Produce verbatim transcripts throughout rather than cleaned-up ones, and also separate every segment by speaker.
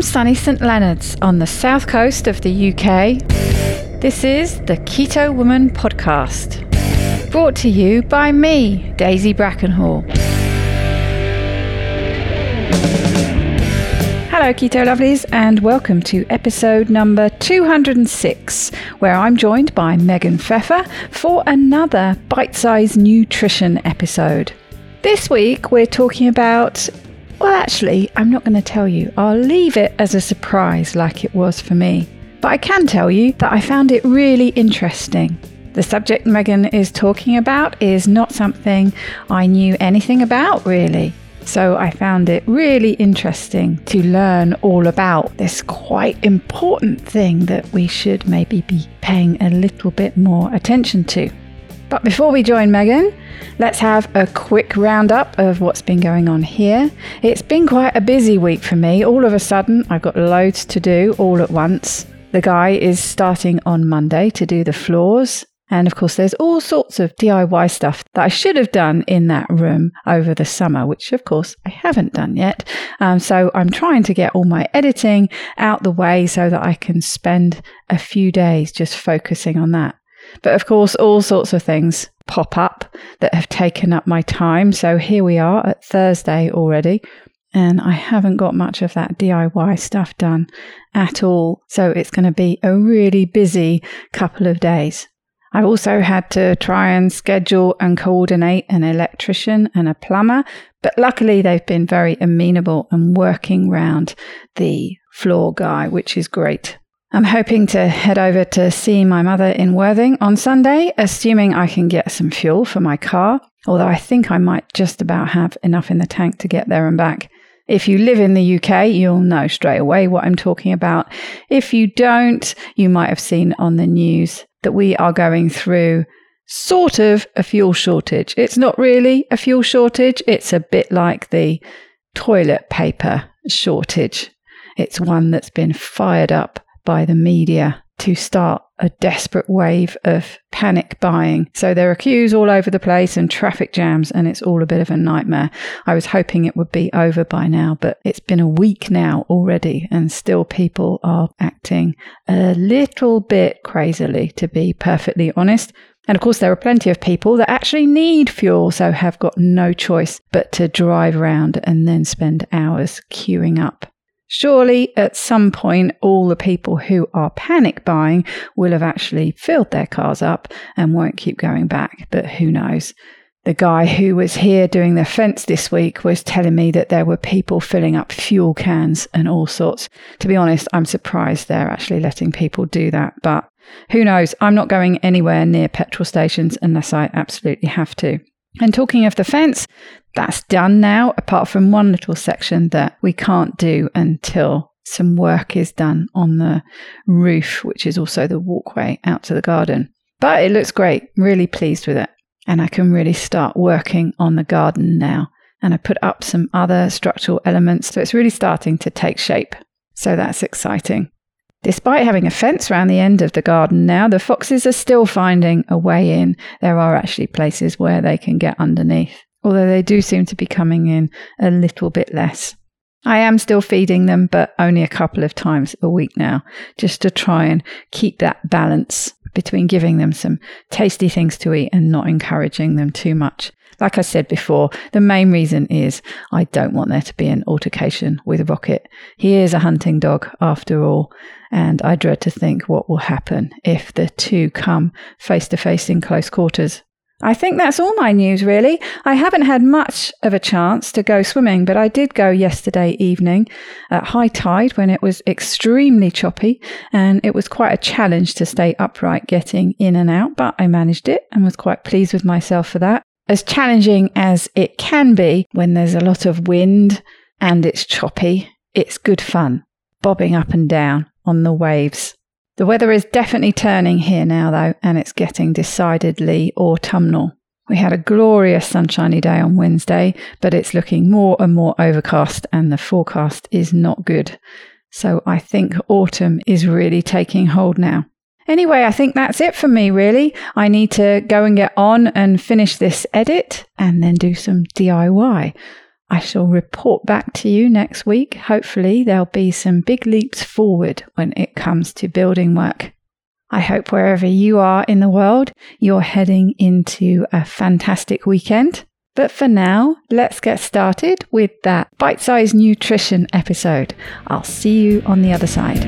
Speaker 1: From sunny St Leonards on the south coast of the U K, this is the Keto Woman Podcast, brought to you by me, Daisy Brackenhall. Hello Keto Lovelies, and welcome to episode number two hundred six, where I'm joined by Megan Pfeffer for another bite-sized nutrition episode. This week we're talking about, well actually I'm not going to tell you, I'll leave it as a surprise like it was for me. But I can tell you that I found it really interesting. The subject Megan is talking about is not something I knew anything about really. So I found it really interesting to learn all about this quite important thing that we should maybe be paying a little bit more attention to. But before we join Megan, let's have a quick roundup of what's been going on here. It's been quite a busy week for me. All of a sudden, I've got loads to do all at once. The guy is starting on Monday to do the floors. And of course, there's all sorts of D I Y stuff that I should have done in that room over the summer, which of course I haven't done yet. Um, so I'm trying to get all my editing out the way so that I can spend a few days just focusing on that. But of course, all sorts of things pop up that have taken up my time. So here we are at Thursday already, and I haven't got much of that D I Y stuff done at all. So it's going to be a really busy couple of days. I've also had to try and schedule and coordinate an electrician and a plumber, but luckily they've been very amenable and working round the floor guy, which is great. I'm hoping to head over to see my mother in Worthing on Sunday, assuming I can get some fuel for my car, although I think I might just about have enough in the tank to get there and back. If you live in the U K, you'll know straight away what I'm talking about. If you don't, you might have seen on the news that we are going through sort of a fuel shortage. It's not really a fuel shortage. It's a bit like the toilet paper shortage. It's one that's been fired up by the media to start a desperate wave of panic buying. So there are queues all over the place and traffic jams, and it's all a bit of a nightmare. I was hoping it would be over by now, but it's been a week now already, and still people are acting a little bit crazily, to be perfectly honest. And of course, there are plenty of people that actually need fuel, so have got no choice but to drive around and then spend hours queuing up. Surely, at some point, all the people who are panic buying will have actually filled their cars up and won't keep going back, but who knows? The guy who was here doing the fence this week was telling me that there were people filling up fuel cans and all sorts. To be honest, I'm surprised they're actually letting people do that, but who knows? I'm not going anywhere near petrol stations unless I absolutely have to. And talking of the fence, that's done now, apart from one little section that we can't do until some work is done on the roof, which is also the walkway out to the garden. But it looks great, really pleased with it. And I can really start working on the garden now. And I put up some other structural elements, so it's really starting to take shape. So that's exciting. Despite having a fence around the end of the garden now, the foxes are still finding a way in. There are actually places where they can get underneath, although they do seem to be coming in a little bit less. I am still feeding them, but only a couple of times a week now, just to try and keep that balance between giving them some tasty things to eat and not encouraging them too much. Like I said before, the main reason is I don't want there to be an altercation with Rocket. He is a hunting dog after all, and I dread to think what will happen if the two come face to face in close quarters. I think that's all my news, really. I haven't had much of a chance to go swimming, but I did go yesterday evening at high tide when it was extremely choppy, and it was quite a challenge to stay upright getting in and out, but I managed it and was quite pleased with myself for that. As challenging as it can be when there's a lot of wind and it's choppy, it's good fun, bobbing up and down on the waves. The weather is definitely turning here now, though, and it's getting decidedly autumnal. We had a glorious sunshiny day on Wednesday, but it's looking more and more overcast, and the forecast is not good. So I think autumn is really taking hold now. Anyway, I think that's it for me, really. I need to go and get on and finish this edit and then do some D I Y. I shall report back to you next week. Hopefully there'll be some big leaps forward when it comes to building work. I hope wherever you are in the world, you're heading into a fantastic weekend. But for now, let's get started with that bite-sized nutrition episode. I'll see you on the other side.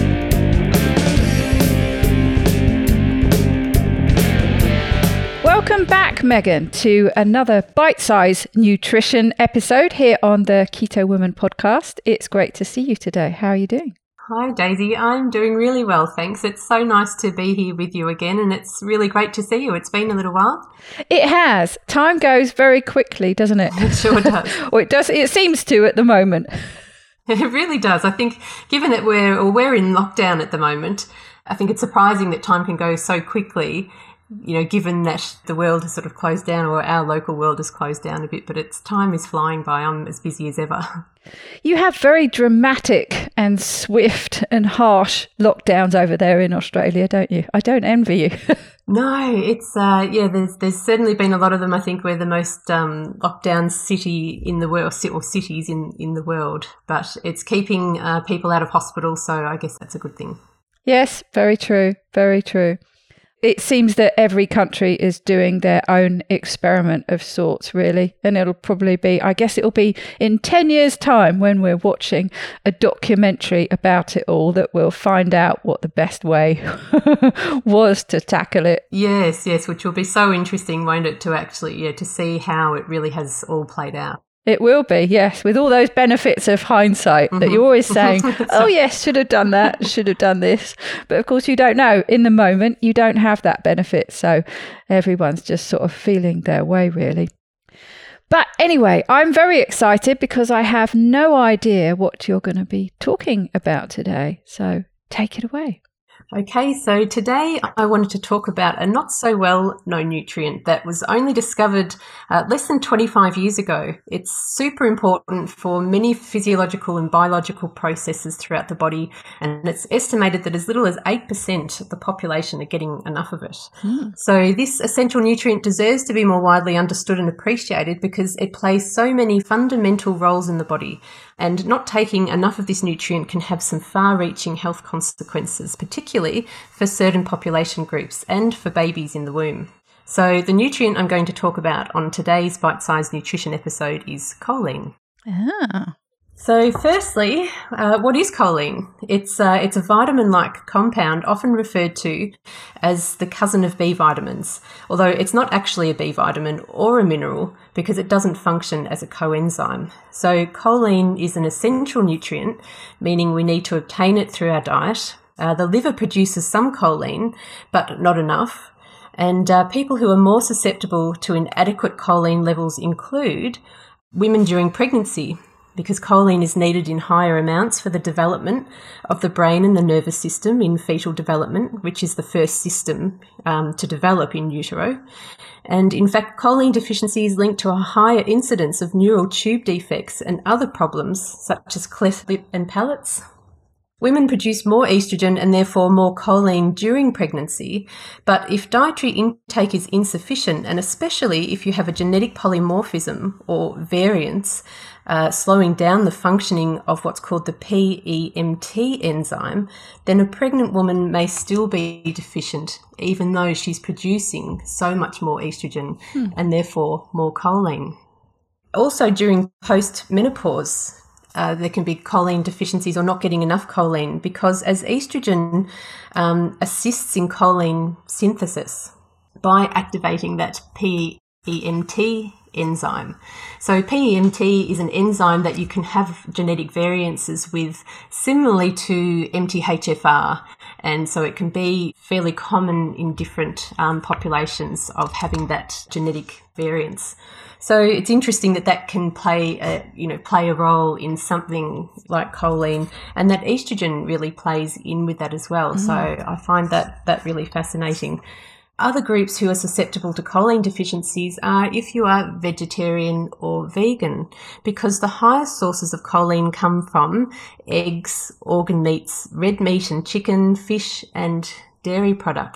Speaker 1: Welcome back, Megan, to another bite-sized nutrition episode here on the Keto Woman podcast. It's great to see you today. How are you doing?
Speaker 2: Hi, Daisy. I'm doing really well, thanks. It's so nice to be here with you again, and it's really great to see you. It's been a little while.
Speaker 1: It has. Time goes very quickly, doesn't it?
Speaker 2: It sure does.
Speaker 1: Or it does. It seems to at the moment.
Speaker 2: It really does. I think given that we're, or we're in lockdown at the moment, I think it's surprising that time can go so quickly, you know, given that the world has sort of closed down, or our local world has closed down a bit, but it's time is flying by. I'm as busy as ever.
Speaker 1: You have very dramatic and swift and harsh lockdowns over there in Australia, don't you? I don't envy you.
Speaker 2: No, it's, uh, yeah, there's there's certainly been a lot of them. I think we're the most um, lockdown city in the world, or cities in, in the world, but it's keeping uh, people out of hospital, so I guess that's a good thing.
Speaker 1: Yes, very true, very true. It seems that every country is doing their own experiment of sorts, really. And it'll probably be, I guess it'll be in ten years' time when we're watching a documentary about it all that we'll find out what the best way was to tackle it.
Speaker 2: Yes, yes, which will be so interesting, won't it, to actually, yeah, to see how it really has all played out.
Speaker 1: It will be, yes, with all those benefits of hindsight mm-hmm. that you're always saying, oh, yes, should have done that, should have done this. But of course, you don't know. In the moment, you don't have that benefit. So everyone's just sort of feeling their way, really. But anyway, I'm very excited because I have no idea what you're going to be talking about today. So take it away.
Speaker 2: Okay, so today I wanted to talk about a not so well known nutrient that was only discovered uh, less than twenty-five years ago. It's super important for many physiological and biological processes throughout the body, and it's estimated that as little as eight percent of the population are getting enough of it. Mm. So this essential nutrient deserves to be more widely understood and appreciated because it plays so many fundamental roles in the body. And not taking enough of this nutrient can have some far-reaching health consequences, particularly for certain population groups and for babies in the womb. So the nutrient I'm going to talk about on today's bite-sized nutrition episode is choline.
Speaker 1: Ah.
Speaker 2: So firstly, uh, what is choline? It's, uh, it's a vitamin-like compound often referred to as the cousin of B vitamins, although it's not actually a B vitamin or a mineral because it doesn't function as a coenzyme. So choline is an essential nutrient, meaning we need to obtain it through our diet. Uh, the liver produces some choline, but not enough. And uh, people who are more susceptible to inadequate choline levels include women during pregnancy, because choline is needed in higher amounts for the development of the brain and the nervous system in fetal development, which is the first system um, to develop in utero. And in fact, choline deficiency is linked to a higher incidence of neural tube defects and other problems such as cleft lip and palates. Women produce more estrogen and therefore more choline during pregnancy, but if dietary intake is insufficient, and especially if you have a genetic polymorphism or variance, uh, slowing down the functioning of what's called the P E M T enzyme, then a pregnant woman may still be deficient, even though she's producing so much more estrogen hmm. and therefore more choline. Also, during post-menopause, Uh, there can be choline deficiencies or not getting enough choline because as estrogen um, assists in choline synthesis by activating that P E M T enzyme. So P E M T is an enzyme that you can have genetic variances with, similarly to M T H F R, and so it can be fairly common in different um, populations of having that genetic variance. So it's interesting that that can play a, you know, play a role in something like choline, and that estrogen really plays in with that as well. Mm. So I find that, that really fascinating. Other groups who are susceptible to choline deficiencies are if you are vegetarian or vegan, because the highest sources of choline come from eggs, organ meats, red meat and chicken, fish and dairy products.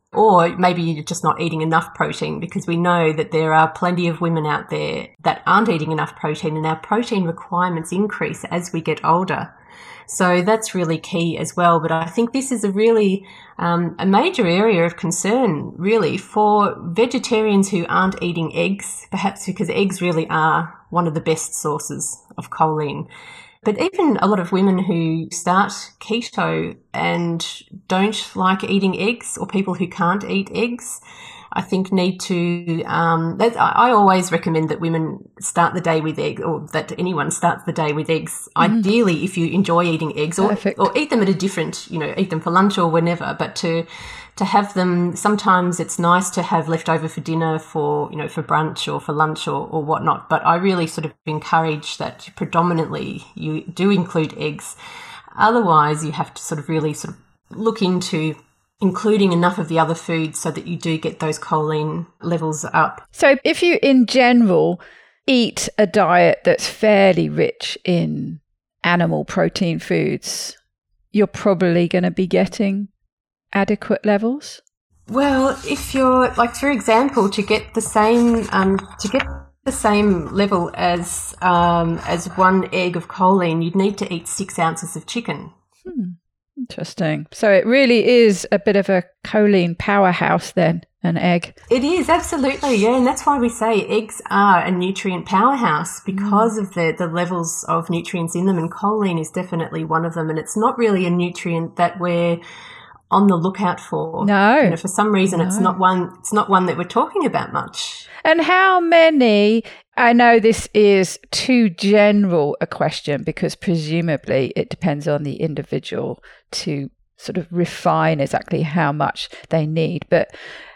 Speaker 2: Or maybe you're just not eating enough protein, because we know that there are plenty of women out there that aren't eating enough protein, and our protein requirements increase as we get older. So that's really key as well. But I think this is a really um, a major area of concern, really, for vegetarians who aren't eating eggs, perhaps because eggs really are one of the best sources of choline. But even a lot of women who start keto and don't like eating eggs, or people who can't eat eggs, I think need to, um, that, I always recommend that women start the day with eggs, or that anyone starts the day with eggs. Mm. Ideally, if you enjoy eating eggs, or, or eat them at a different, you know, eat them for lunch or whenever, but to to have them, sometimes it's nice to have leftover for dinner, for, you know, for brunch or for lunch or, or whatnot. But I really sort of encourage that predominantly you do include eggs. Otherwise, you have to sort of really sort of look into including enough of the other foods so that you do get those choline levels up.
Speaker 1: So if you, in general, eat a diet that's fairly rich in animal protein foods, you're probably going to be getting adequate levels?
Speaker 2: Well, if you're, like, for example, to get the same um, to get the same level as um, as one egg of choline, you'd need to eat six ounces of chicken.
Speaker 1: Hmm. Interesting. So it really is a bit of a choline powerhouse then, an egg.
Speaker 2: It is, absolutely, yeah. And that's why we say eggs are a nutrient powerhouse, because mm. of the, the levels of nutrients in them, and choline is definitely one of them. And it's not really a nutrient that we're on the lookout for.
Speaker 1: No.
Speaker 2: You know, for some reason,
Speaker 1: no.
Speaker 2: it's not one it's not one that we're talking about much.
Speaker 1: And how many, I know this is too general a question, because presumably it depends on the individual to sort of refine exactly how much they need. But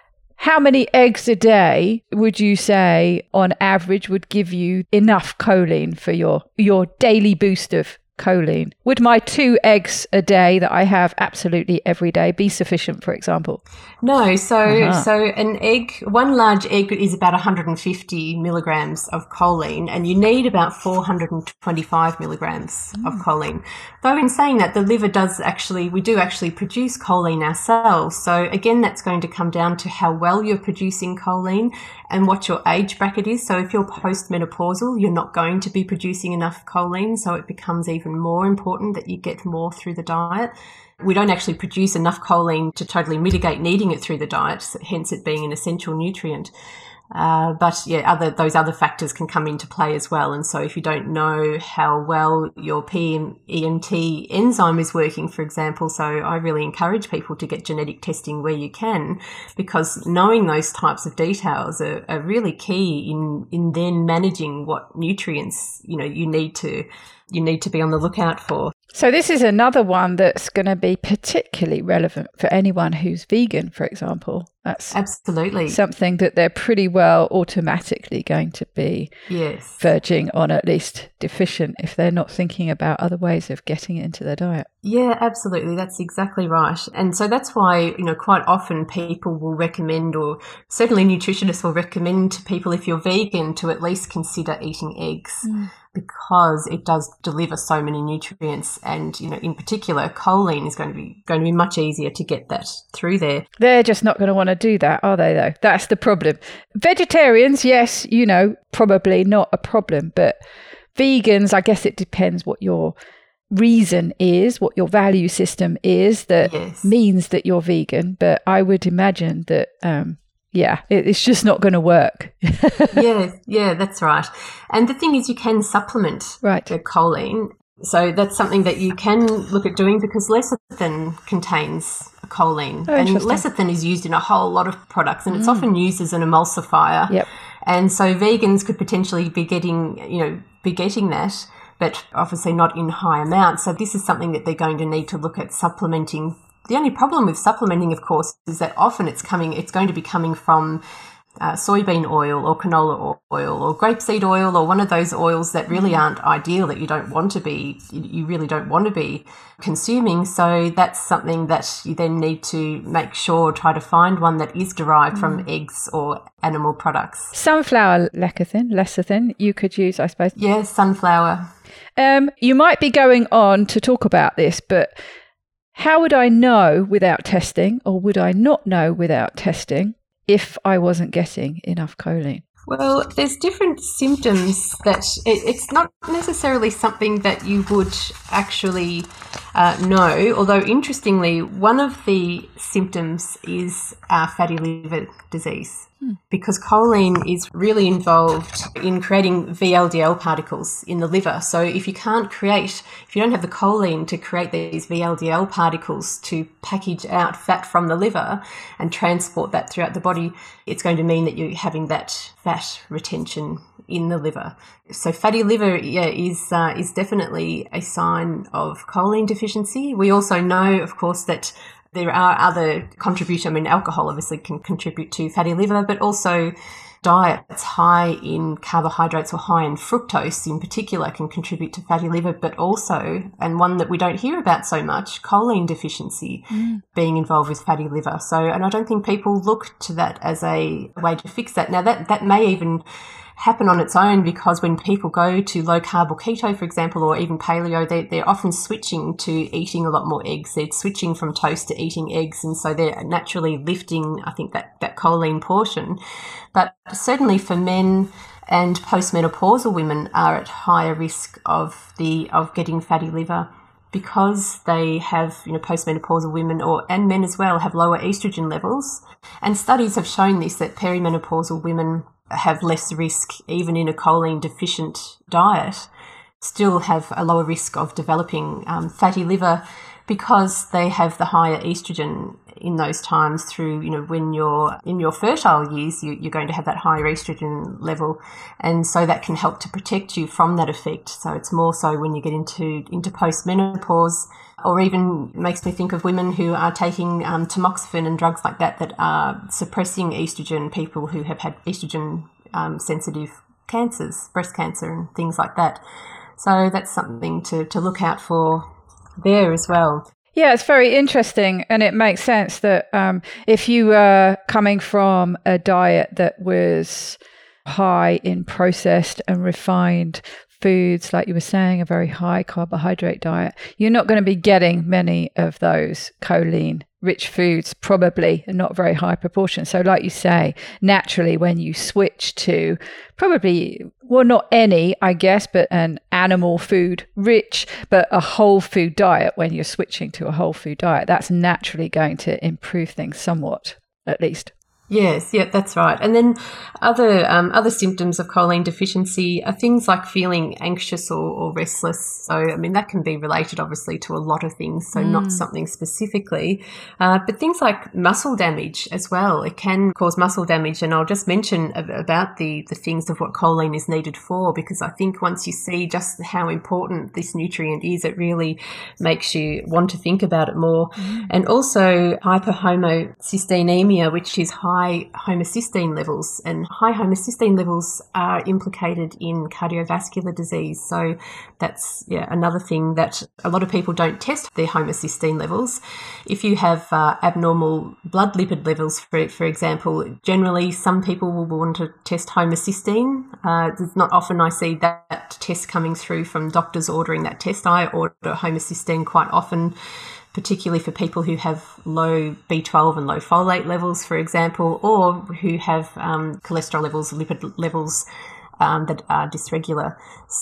Speaker 1: how many eggs a day would you say on average would give you enough choline for your, your daily boost of choline? Would my two eggs a day that I have absolutely every day be sufficient, for example?
Speaker 2: No. So
Speaker 1: uh-huh.
Speaker 2: so an egg, one large egg is about one hundred fifty milligrams of choline, and you need about four hundred twenty-five milligrams mm. of choline. Though in saying that, the liver does actually, we do actually produce choline ourselves. So again, that's going to come down to how well you're producing choline and what your age bracket is. So if you're postmenopausal, you're not going to be producing enough choline, so it becomes even more important that you get more through the diet. We don't actually produce enough choline to totally mitigate needing it through the diet, hence it being an essential nutrient. Uh, but yeah, other those other factors can come into play as well. And so if you don't know how well your P M E M T enzyme is working, for example, so I really encourage people to get genetic testing where you can, because knowing those types of details are, are really key in, in then managing what nutrients, you know, you need to you need to be on the lookout for.
Speaker 1: So this is another one that's going to be particularly relevant for anyone who's vegan, for example. That's
Speaker 2: absolutely
Speaker 1: something that they're pretty well automatically going to be
Speaker 2: yes.
Speaker 1: verging on at least deficient if they're not thinking about other ways of getting it into their diet.
Speaker 2: Yeah, absolutely. That's exactly right. And so that's why, you know, quite often people will recommend, or certainly nutritionists will recommend to people, if you're vegan, to at least consider eating eggs. Mm. Because it does deliver so many nutrients, and, you know, in particular, choline is going to be going to be much easier to get that through there.
Speaker 1: They're just not going to want to do that, are they, though? That's the problem. Vegetarians, yes, you know, probably not a problem, but vegans, I guess it depends what your reason is, what your value system is that yes. means that you're vegan. But I would imagine that um yeah, it's just not going to work.
Speaker 2: yeah, yeah, that's right. And the thing is, you can supplement
Speaker 1: right.
Speaker 2: the choline. So that's something that you can look at doing, because lecithin contains choline.
Speaker 1: Oh,
Speaker 2: and lecithin is used in a whole lot of products, and it's mm. often used as an emulsifier.
Speaker 1: Yep.
Speaker 2: And so vegans could potentially be getting, you know, be getting that, but obviously not in high amounts. So this is something that they're going to need to look at supplementing. The only problem with supplementing, of course, is that often it's coming, it's going to be coming from uh, soybean oil or canola oil or grapeseed oil, or one of those oils that really aren't ideal, that you don't want to be, you really don't want to be consuming. So that's something that you then need to make sure, try to find one that is derived mm. from eggs or animal products.
Speaker 1: Sunflower lecithin, lecithin, you could use, I suppose.
Speaker 2: Yes, yeah, sunflower.
Speaker 1: Um, you might be going on to talk about this, but how would I know without testing, or would I not know without testing, if I wasn't getting enough choline?
Speaker 2: Well, there's different symptoms that it, it's not necessarily something that you would actually uh, know, although interestingly, one of the symptoms is uh, fatty liver disease. Because choline is really involved in creating V L D L particles in the liver. So if you can't create, if you don't have the choline to create these V L D L particles to package out fat from the liver and transport that throughout the body, it's going to mean that you're having that fat retention in the liver. So fatty liver yeah, is uh, is definitely a sign of choline deficiency. We also know, of course, that there are other contributions. I mean, alcohol obviously can contribute to fatty liver, but also diets high in carbohydrates or high in fructose in particular can contribute to fatty liver, but also, and one that we don't hear about so much, choline deficiency mm. being involved with fatty liver. So, and I don't think people look to that as a way to fix that. Now, that, that may even happen on its own, because when people go to low carb or keto, for example, or even paleo, they, they're often switching to eating a lot more eggs. They're switching from toast to eating eggs, and so they're naturally lifting, I think, that, that choline portion. But certainly for men and postmenopausal women are at higher risk of the of getting fatty liver, because they have, you know, postmenopausal women or and men as well have lower estrogen levels. And studies have shown this, that perimenopausal women have less risk, even in a choline deficient diet, still have a lower risk of developing um, fatty liver, because they have the higher estrogen in those times through, you know, when you're in your fertile years, you, you're going to have that higher estrogen level. And so that can help to protect you from that effect. So it's more so when you get into, into postmenopause, or even makes me think of women who are taking um, tamoxifen and drugs like that, that are suppressing estrogen, people who have had estrogen um, sensitive cancers, breast cancer and things like that. So that's something to, to look out for there as well.
Speaker 1: Yeah, it's very interesting, and it makes sense that um, if you were coming from a diet that was high in processed and refined foods, like you were saying, a very high carbohydrate diet, you're not going to be getting many of those choline rich foods, probably not very high proportion. So like you say, naturally when you switch to probably, well, not any, I guess, but an animal food rich, but a whole food diet, when you're switching to a whole food diet, that's naturally going to improve things somewhat, at least.
Speaker 2: Yes, yeah, that's right. And then other um, other symptoms of choline deficiency are things like feeling anxious or, or restless. So, I mean, that can be related, obviously, to a lot of things, so mm. not something specifically. Uh, but things like muscle damage as well. It can cause muscle damage, and I'll just mention about the, the things of what choline is needed for, because I think once you see just how important this nutrient is, it really makes you want to think about it more. Mm. And also hyperhomocysteinemia, which is high high homocysteine levels, and high homocysteine levels are implicated in cardiovascular disease. So that's yeah another thing that a lot of people don't test their homocysteine levels. If you have uh, abnormal blood lipid levels, for for example, generally some people will want to test homocysteine. Uh, it's not often I see that test coming through from doctors ordering that test. I order homocysteine quite often, particularly for people who have low B twelve and low folate levels, for example, or who have um, cholesterol levels, lipid levels um, that are dysregular.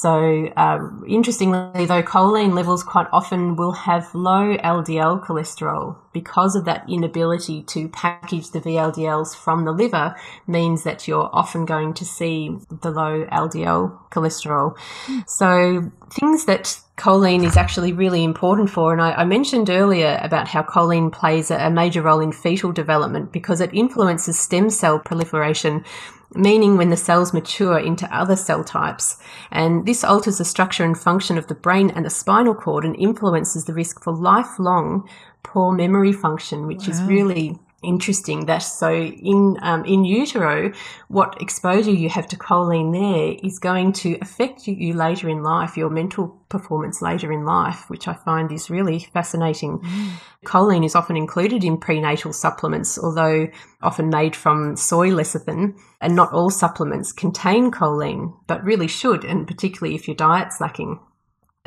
Speaker 2: So uh, interestingly, though, choline levels quite often will have low L D L cholesterol, because of that inability to package the V L D Ls from the liver, means that you're often going to see the low L D L cholesterol. Mm. So things that choline is actually really important for, and I, I mentioned earlier about how choline plays a, a major role in fetal development, because it influences stem cell proliferation, meaning when the cells mature into other cell types. And this alters the structure and function of the brain and the spinal cord, and influences the risk for lifelong poor memory function, which wow. is really interesting. That so in um, in utero, what exposure you have to choline there is going to affect you, you later in life, your mental performance later in life, which I find is really fascinating. Mm. Choline is often included in prenatal supplements, although often made from soy lecithin, and not all supplements contain choline, but really should, and particularly if your diet's lacking.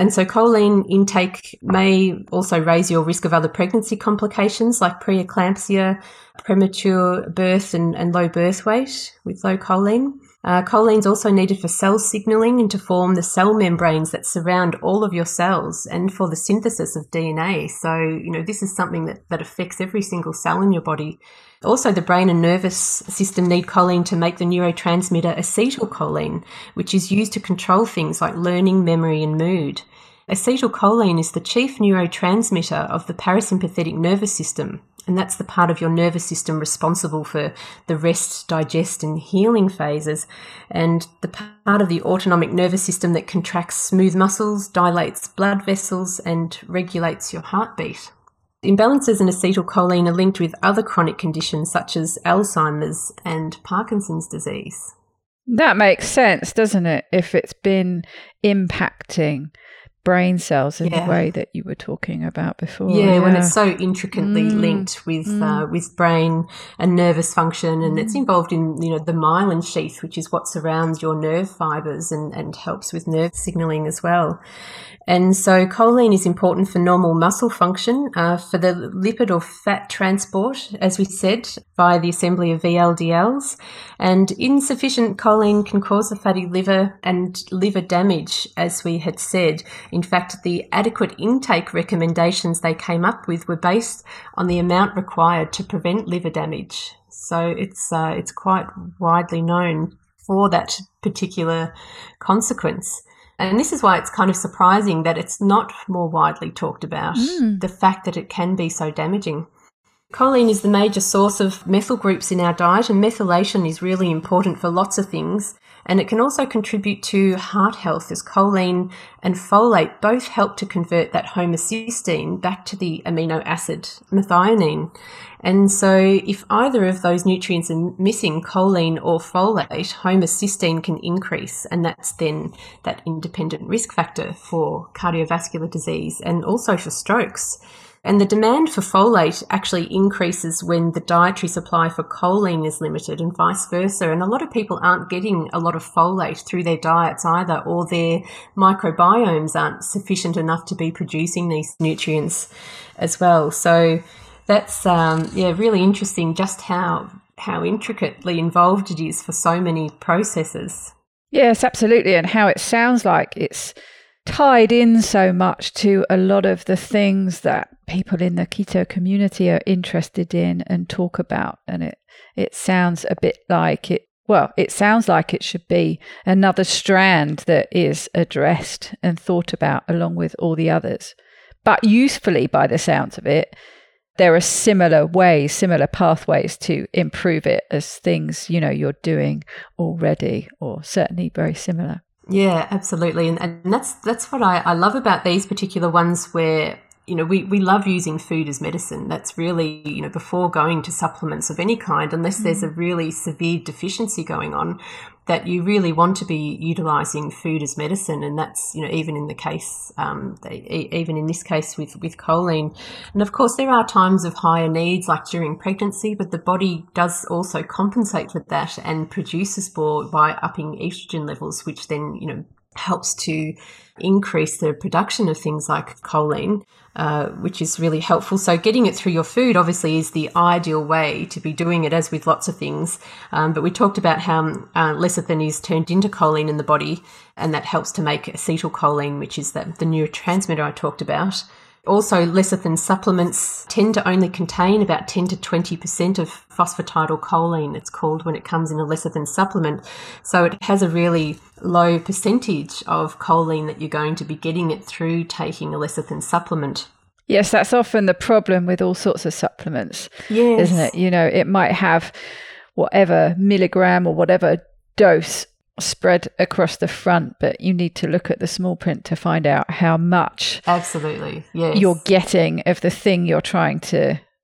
Speaker 2: And so choline intake may also raise your risk of other pregnancy complications like preeclampsia, premature birth and, and low birth weight with low choline. Uh, choline is also needed for cell signalling and to form the cell membranes that surround all of your cells and for the synthesis of D N A. So, you know, this is something that, that affects every single cell in your body. Also, the brain and nervous system need choline to make the neurotransmitter acetylcholine, which is used to control things like learning, memory, and mood. Acetylcholine is the chief neurotransmitter of the parasympathetic nervous system, and that's the part of your nervous system responsible for the rest, digest, and healing phases, and the part of the autonomic nervous system that contracts smooth muscles, dilates blood vessels, and regulates your heartbeat. Imbalances in acetylcholine are linked with other chronic conditions such as Alzheimer's and Parkinson's disease.
Speaker 1: That makes sense, doesn't it? If it's been impacting brain cells in yeah. the way that you were talking about before.
Speaker 2: Yeah, yeah. when it's so intricately mm. linked with mm. uh, with brain and nervous function, and mm. it's involved in, you know, the myelin sheath, which is what surrounds your nerve fibers and, and helps with nerve signaling as well. And so choline is important for normal muscle function, uh, for the lipid or fat transport, as we said, via the assembly of V L D Ls. And insufficient choline can cause a fatty liver and liver damage, as we had said. In fact, the adequate intake recommendations they came up with were based on the amount required to prevent liver damage. So it's uh, it's quite widely known for that particular consequence. And this is why it's kind of surprising that it's not more widely talked about, mm. the fact that it can be so damaging. Choline is the major source of methyl groups in our diet, and methylation is really important for lots of things. And it can also contribute to heart health, as choline and folate both help to convert that homocysteine back to the amino acid methionine. And so if either of those nutrients are missing, choline or folate, homocysteine can increase, and that's then that independent risk factor for cardiovascular disease and also for strokes. And the demand for folate actually increases when the dietary supply for choline is limited, and vice versa. And a lot of people aren't getting a lot of folate through their diets either, or their microbiomes aren't sufficient enough to be producing these nutrients as well. So that's um, yeah, really interesting just how how intricately involved it is for so many processes.
Speaker 1: Yes, absolutely. And how it sounds like it's tied in so much to a lot of the things that people in the keto community are interested in and talk about. And it, it sounds a bit like it, well, it sounds like it should be another strand that is addressed and thought about along with all the others. But usefully, by the sounds of it, there are similar ways, similar pathways to improve it as things, you know, you're doing already, or certainly very similar.
Speaker 2: Yeah, absolutely. And, and that's that's what I, I love about these particular ones where, you know, we, we love using food as medicine. That's really, you know, before going to supplements of any kind, unless mm. there's a really severe deficiency going on, that you really want to be utilising food as medicine. And that's, you know, even in the case, um, even in this case with, with choline. And of course, there are times of higher needs, like during pregnancy, but the body does also compensate for that and produces more by upping estrogen levels, which then, you know, helps to increase the production of things like choline, uh, which is really helpful. So getting it through your food obviously is the ideal way to be doing it, as with lots of things. Um, but we talked about how uh, lecithin is turned into choline in the body, and that helps to make acetylcholine, which is the, the neurotransmitter I talked about. Also, lecithin supplements tend to only contain about ten to twenty percent of phosphatidylcholine, it's called, when it comes in a lecithin supplement. So it has a really low percentage of choline that you're going to be getting it through taking a lecithin supplement.
Speaker 1: Yes, that's often the problem with all sorts of supplements,
Speaker 2: yes.
Speaker 1: isn't it? You know, it might have whatever milligram or whatever dose spread across the front, but you need to look at the small print to find out how much
Speaker 2: absolutely yes.
Speaker 1: you're getting of the thing you're trying to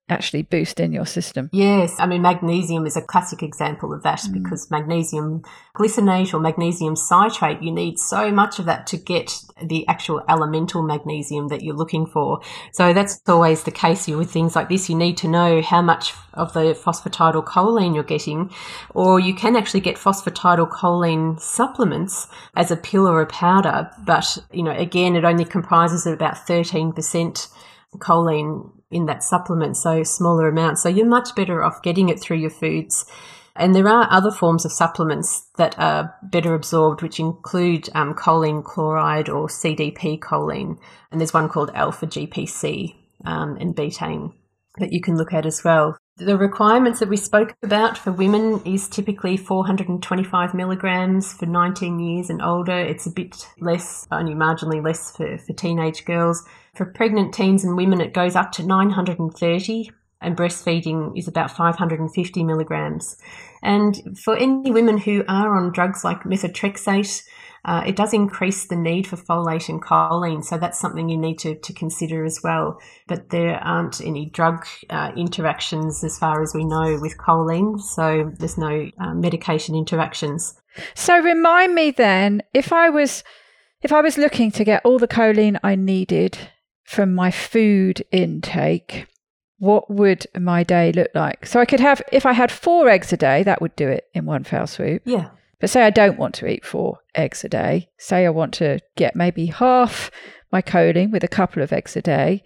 Speaker 1: actually boost in your system.
Speaker 2: Yes, I mean, magnesium is a classic example of that,
Speaker 1: Mm.
Speaker 2: because magnesium glycinate or magnesium citrate, you need so much of that to get the actual elemental magnesium that you're looking for. So that's always the case with things like this. You need to know how much of the phosphatidylcholine you're getting, or you can actually get phosphatidylcholine supplements as a pill or a powder. But, you know, again, it only comprises about thirteen percent choline in that supplement, so smaller amounts. So you're much better off getting it through your foods. And there are other forms of supplements that are better absorbed, which include um, choline chloride or C D P choline. And there's one called alpha G P C um, and betaine that you can look at as well. The requirements that we spoke about for women is typically four hundred twenty-five milligrams for nineteen years and older. It's a bit less, only marginally less for, for teenage girls. For pregnant teens and women, it goes up to nine hundred thirty, and breastfeeding is about five hundred fifty milligrams. And for any women who are on drugs like methotrexate, uh, it does increase the need for folate and choline, so that's something you need to, to consider as well. But there aren't any drug uh, interactions as far as we know with choline, so there's no uh, medication interactions.
Speaker 1: So remind me then, if I was if I was looking to get all the choline I needed from my food intake, what would my day look like? So I could have, if I had four eggs a day, that would do it in one fell swoop.
Speaker 2: Yeah.
Speaker 1: But say I don't want to eat four eggs a day. Say I want to get maybe half my choline with a couple of eggs a day.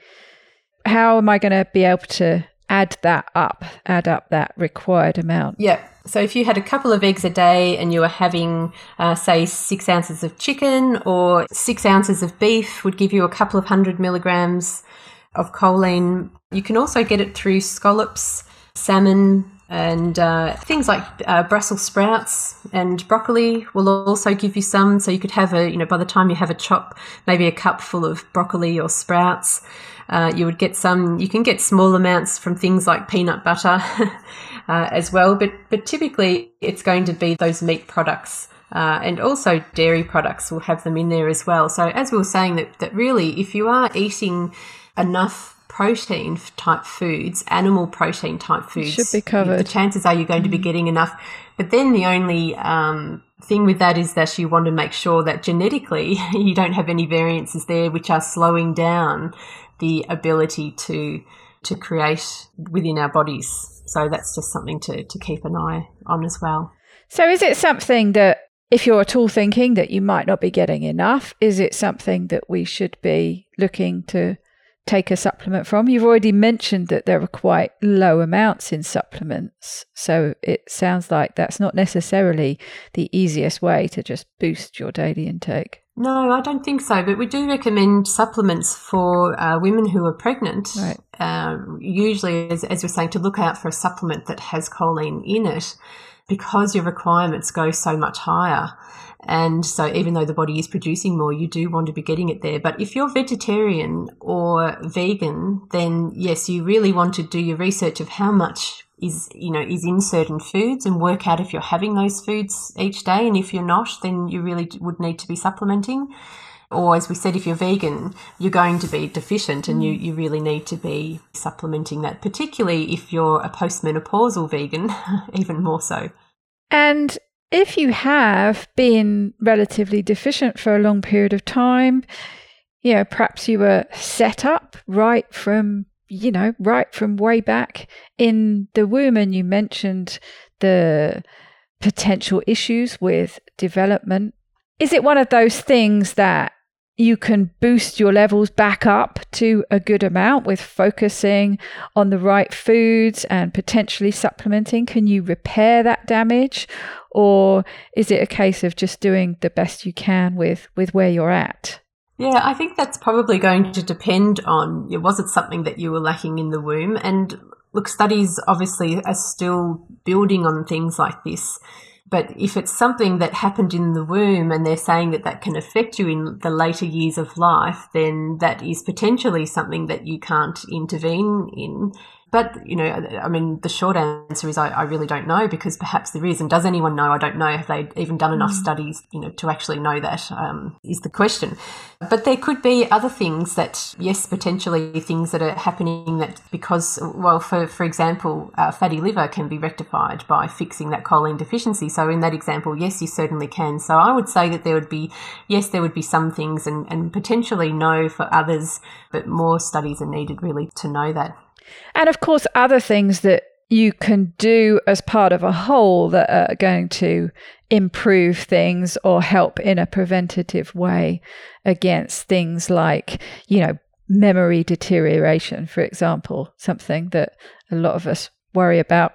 Speaker 1: How am I going to be able to add that up, add up that required amount?
Speaker 2: Yeah. So if you had a couple of eggs a day and you were having, uh, say, six ounces of chicken or six ounces of beef, would give you a couple of hundred milligrams of choline. You can also get it through scallops, salmon, and uh, things like uh, Brussels sprouts and broccoli will also give you some. So you could have a, you know, by the time you have a chop, maybe a cup full of broccoli or sprouts. Uh, you would get some, you can get small amounts from things like peanut butter uh, as well, but, but typically it's going to be those meat products. Uh, and also dairy products will have them in there as well. So as we were saying, that, that really if you are eating enough protein type foods, animal protein type foods,
Speaker 1: should be covered.
Speaker 2: The chances are you're going to be getting enough. But then the only um, thing with that is that you want to make sure that genetically you don't have any variances there which are slowing down the ability to to create within our bodies. So that's just something to, to keep an eye on as well.
Speaker 1: So is it something that, if you're at all thinking that you might not be getting enough, is it something that we should be looking to take a supplement from? You've already mentioned that there are quite low amounts in supplements, so it sounds like that's not necessarily the easiest way to just boost your daily intake.
Speaker 2: No, I don't think so, but we do recommend supplements for uh, women who are pregnant.
Speaker 1: Right.
Speaker 2: Uh, usually, as, as we're saying, to look out for a supplement that has choline in it, because your requirements go so much higher. And so even though the body is producing more, you do want to be getting it there. But if you're vegetarian or vegan, then yes, you really want to do your research of how much is, you know, is in certain foods and work out if you're having those foods each day. And if you're not, then you really would need to be supplementing. Or as we said, if you're vegan, you're going to be deficient and you, you really need to be supplementing that, particularly if you're a postmenopausal vegan, even more so.
Speaker 1: And if you have been relatively deficient for a long period of time, you know, perhaps you were set up right from, you know, right from way back in the womb, and you mentioned the potential issues with development. Is it one of those things that you can boost your levels back up to a good amount with focusing on the right foods and potentially supplementing? Can you repair that damage? Or is it a case of just doing the best you can with, with where you're at?
Speaker 2: Yeah, I think that's probably going to depend on, was it something that you were lacking in the womb? And look, studies obviously are still building on things like this. But if it's something that happened in the womb and they're saying that that can affect you in the later years of life, then that is potentially something that you can't intervene in. But, you know, I mean, the short answer is I, I really don't know, because perhaps there is. And does anyone know? I don't know. Have they even done enough mm. studies, you know, to actually know that um, is the question. But there could be other things that, yes, potentially things that are happening that because, well, for, for example, uh, fatty liver can be rectified by fixing that choline deficiency. So in that example, yes, you certainly can. So I would say that there would be, yes, there would be some things and, and potentially no for others, but more studies are needed really to know that.
Speaker 1: And of course, other things that you can do as part of a whole that are going to improve things or help in a preventative way against things like, you know, memory deterioration, for example, something that a lot of us worry about.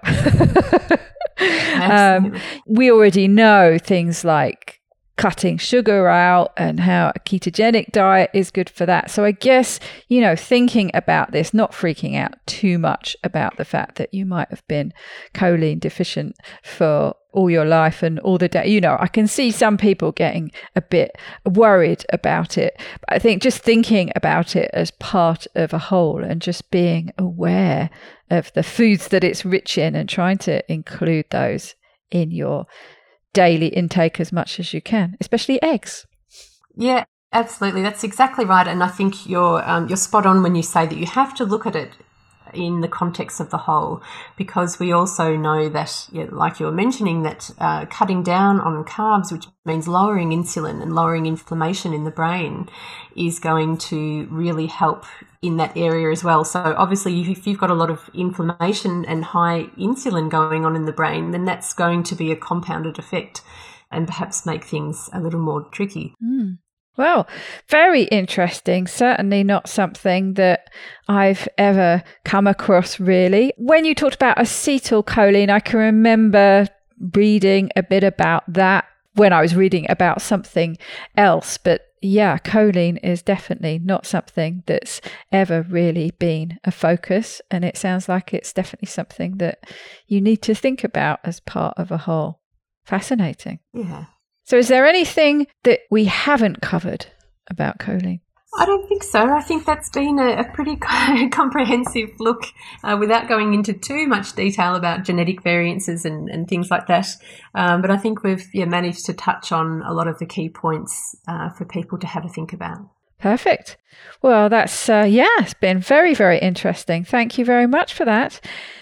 Speaker 1: um, we already know things like cutting sugar out and how a ketogenic diet is good for that. So I guess, you know, thinking about this, not freaking out too much about the fact that you might have been choline deficient for all your life and all the day. You know, I can see some people getting a bit worried about it. But I think just thinking about it as part of a whole and just being aware of the foods that it's rich in and trying to include those in your daily intake as much as you can, especially eggs.
Speaker 2: Yeah, absolutely. That's exactly right. And I think you're um, you're spot on when you say that you have to look at it in the context of the whole, because we also know that, yeah, like you were mentioning, that uh, cutting down on carbs, which means lowering insulin and lowering inflammation in the brain, is going to really help in that area as well. So obviously, if you've got a lot of inflammation and high insulin going on in the brain, then that's going to be a compounded effect and perhaps make things a little more tricky.
Speaker 1: Mm. Well, very interesting. Certainly not something that I've ever come across, really. When you talked about acetylcholine, I can remember reading a bit about that when I was reading about something else. But yeah, choline is definitely not something that's ever really been a focus. And it sounds like it's definitely something that you need to think about as part of a whole. Fascinating.
Speaker 2: Yeah.
Speaker 1: So is there anything that we haven't covered about choline?
Speaker 2: I don't think so. I think that's been a, a pretty comprehensive look uh, without going into too much detail about genetic variances and, and things like that. Um, but I think we've yeah, managed to touch on a lot of the key points uh, for people to have a think about.
Speaker 1: Perfect. Well, that's, uh, yeah, it's been very, very interesting. Thank you very much for that.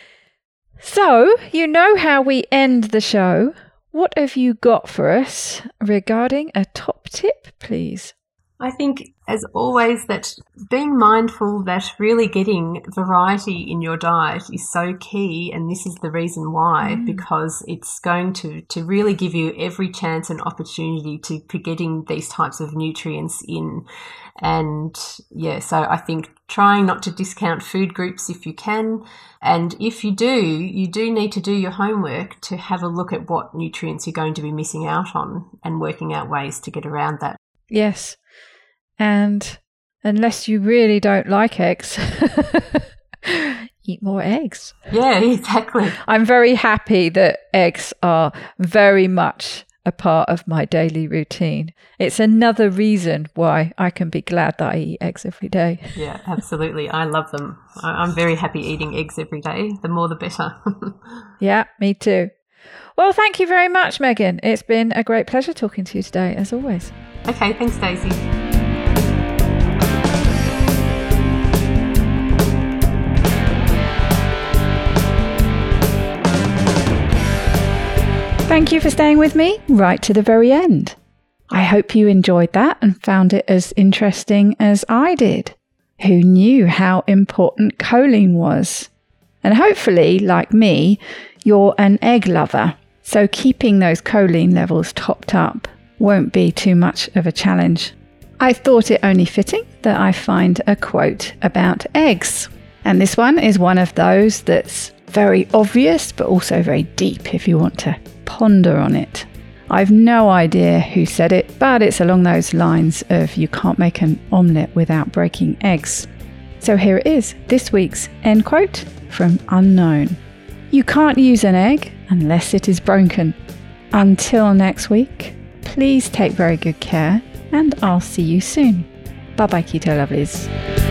Speaker 1: So you know how we end the show. What have you got for us regarding a top tip, please?
Speaker 2: I think, as always, that being mindful that really getting variety in your diet is so key, and this is the reason why, mm. because it's going to, to really give you every chance and opportunity to, to getting these types of nutrients in. And yeah, so I think trying not to discount food groups if you can. And if you do, you do need to do your homework to have a look at what nutrients you're going to be missing out on and working out ways to get around that.
Speaker 1: Yes. And unless you really don't like eggs, eat more eggs.
Speaker 2: Yeah, exactly.
Speaker 1: I'm very happy that eggs are very much a part of my daily routine. It's another reason why I can be glad that I eat eggs every day.
Speaker 2: Yeah, absolutely. I love them. I'm very happy eating eggs every day. The more the better.
Speaker 1: Yeah, me too. Well, thank you very much, Megan. It's been a great pleasure talking to you today, as always.
Speaker 2: Okay, thanks, Daisy.
Speaker 1: Thank you for staying with me right to the very end. I hope you enjoyed that and found it as interesting as I did. Who knew how important choline was? And hopefully, like me, you're an egg lover, so keeping those choline levels topped up won't be too much of a challenge. I thought it only fitting that I find a quote about eggs. And this one is one of those that's very obvious, but also very deep if you want to ponder on it. I've no idea who said it, but it's along those lines of you can't make an omelette without breaking eggs. So here it is, this week's end quote from Unknown. You can't use an egg unless it is broken. Until next week, please take very good care, and I'll see you soon. Bye bye, Keto Lovelies.